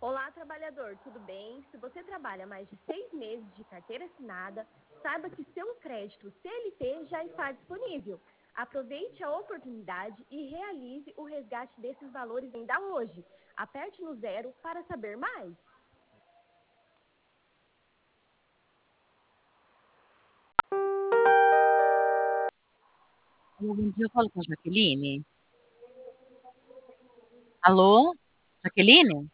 Olá, trabalhador, tudo bem? Se você trabalha mais de 6 meses de carteira assinada, saiba que seu crédito CLT já está disponível. Aproveite a oportunidade e realize o resgate desses valores ainda hoje. Aperte no zero para saber mais. Alô, bom dia, eu falo com a Jaqueline? Alô? Jaqueline?